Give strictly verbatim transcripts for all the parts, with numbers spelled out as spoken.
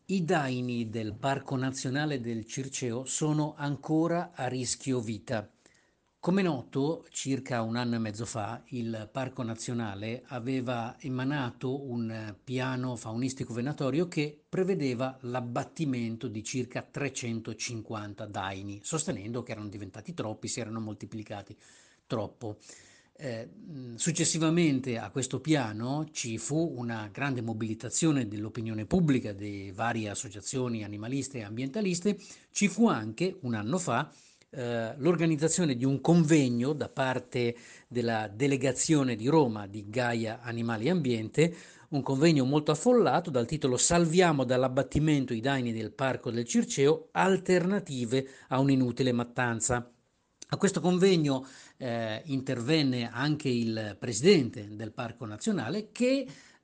I daini del Parco Nazionale del Circeo sono ancora a rischio vita. Come noto, circa un anno e mezzo fa, il Parco Nazionale aveva emanato un eh, piano faunistico venatorio che prevedeva l'abbattimento di circa trecentocinquanta daini, sostenendo che erano diventati troppi, si erano moltiplicati troppo. Eh, successivamente a questo piano ci fu una grande mobilitazione dell'opinione pubblica, di varie associazioni animaliste e ambientaliste. Ci fu anche un anno fa eh, l'organizzazione di un convegno da parte della delegazione di Roma di Gaia Animali e Ambiente, un convegno molto affollato dal titolo Salviamo dall'abbattimento i daini del Parco del Circeo, alternative a un'inutile mattanza. A questo convegno eh, intervenne anche il presidente del Parco Nazionale che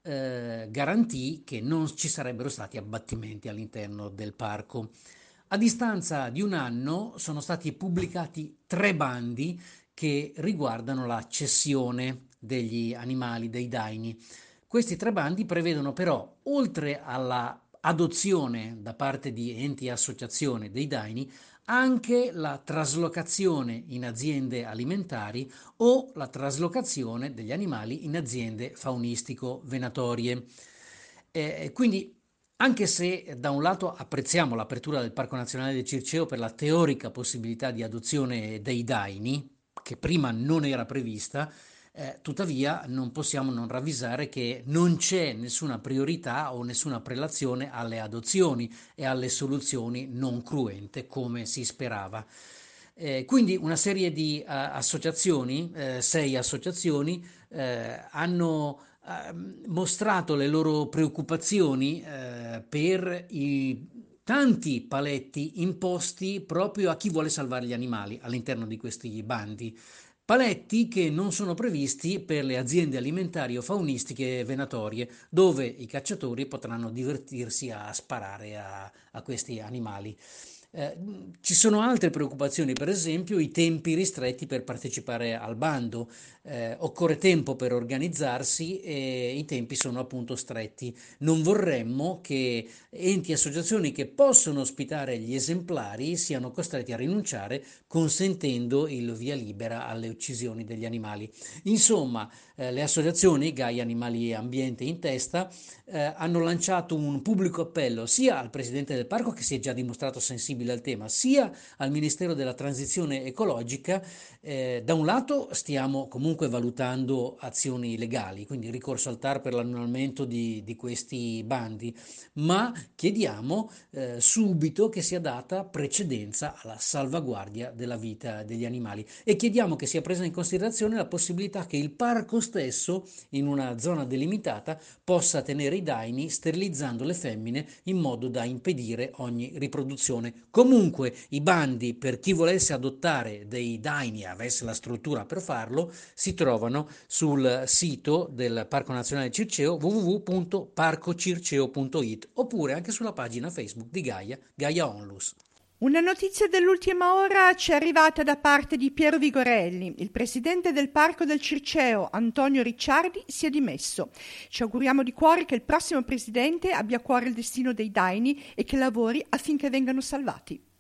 eh, garantì che non ci sarebbero stati abbattimenti all'interno del parco. A distanza di un anno sono stati pubblicati tre bandi che riguardano la cessione degli animali, dei daini. Questi tre bandi prevedono però, oltre alla adozione da parte di enti e associazioni dei daini, anche la traslocazione in aziende alimentari o la traslocazione degli animali in aziende faunistico-venatorie. Eh, quindi, anche se da un lato apprezziamo l'apertura del Parco Nazionale del Circeo per la teorica possibilità di adozione dei daini, che prima non era prevista, eh, tuttavia non possiamo non ravvisare che non c'è nessuna priorità o nessuna prelazione alle adozioni e alle soluzioni non cruente come si sperava. Eh, quindi una serie di uh, associazioni, eh, sei associazioni, eh, hanno eh, mostrato le loro preoccupazioni eh, per i tanti paletti imposti proprio a chi vuole salvare gli animali all'interno di questi bandi. Paletti che non sono previsti per le aziende alimentari o faunistiche venatorie, dove i cacciatori potranno divertirsi a sparare a, a questi animali. Eh, ci sono altre preoccupazioni, per esempio i tempi ristretti per partecipare al bando. Eh, occorre tempo per organizzarsi e i tempi sono appunto stretti. Non vorremmo che enti e associazioni che possono ospitare gli esemplari siano costretti a rinunciare, consentendo il via libera alle uccisioni degli animali. Insomma, eh, le associazioni, Gaia Animali e Ambiente in testa, eh, hanno lanciato un pubblico appello sia al Presidente del Parco, che si è già dimostrato sensibile al tema, sia al Ministero della Transizione Ecologica. Eh, da un lato stiamo comunque valutando azioni legali, quindi ricorso al T A R per l'annullamento di, di questi bandi, ma chiediamo eh, subito che sia data precedenza alla salvaguardia della vita degli animali e chiediamo che sia presa in considerazione la possibilità che il parco stesso, in una zona delimitata, possa tenere i daini sterilizzando le femmine in modo da impedire ogni riproduzione. Comunque i bandi per chi volesse adottare dei daini e avesse la struttura per farlo si trovano sul sito del Parco Nazionale Circeo w w w punto parco circeo punto i t oppure anche sulla pagina Facebook di Gaia, Gaia Onlus. Una notizia dell'ultima ora ci è arrivata da parte di Piero Vigorelli. Il presidente del Parco del Circeo, Antonio Ricciardi, si è dimesso. Ci auguriamo di cuore che il prossimo presidente abbia a cuore il destino dei daini e che lavori affinché vengano salvati.